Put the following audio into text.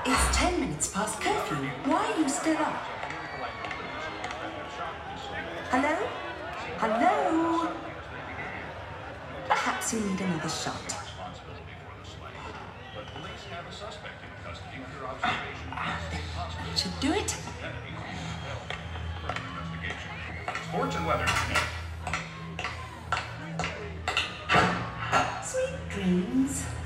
It's 10 minutes past curfew. Why are you still up? Hello? Hello? Perhaps you need another shot. Should do it. Sports and weather. Sweet dreams.